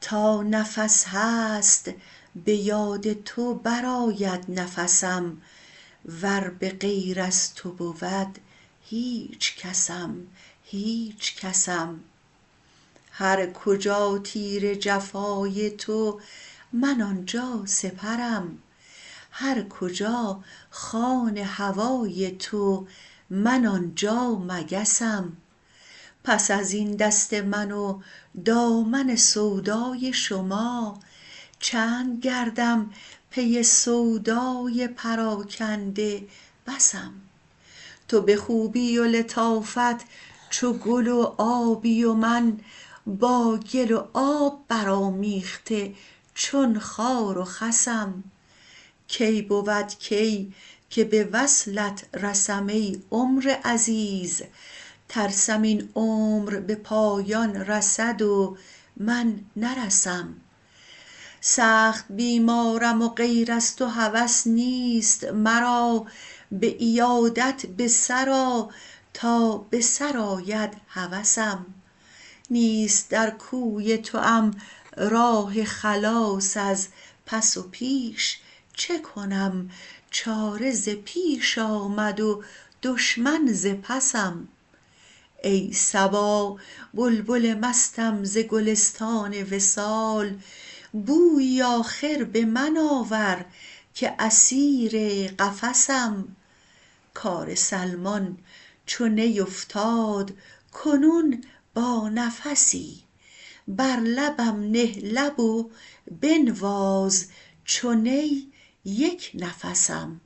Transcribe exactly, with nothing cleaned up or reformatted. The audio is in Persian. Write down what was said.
تا نفس هست به یاد تو برآید نفسم، ور به غیر از تو بود هیچ کسم هیچ کسم. هر کجا تیر جفای تو من آنجا سپرم، هر کجا خوان هوای تو من آنجا مگسم. پس از این دست من و دامن سودای شما، چند گردم پی سودای پراکنده بسم. تو به خوبی و لطافت چو گل و آبی و من با گل و آب برآمیخته چون خار و خسم. کی بود کی که به وصلت رسم ای عمر عزیز، ترسم این عمر به پایان رسد و من نرسم. سخت بیمارم و غیر از تو هوس نیست مرا، به عیادت به سر آ تا به سر آید هوسم. نیست در کوی توام راه خلاص از پس و پیش، چه کنم چاره ز پیش آمد و دشمن ز پسم. ای صبا بلبل مستم ز گلستان وصال، بویی آخر به من آور که اسیر قفسم. کار سلمان چو نی افتاد کنون با نفسی، بر لبم نه لب و بنواز چو نی یک نفسم.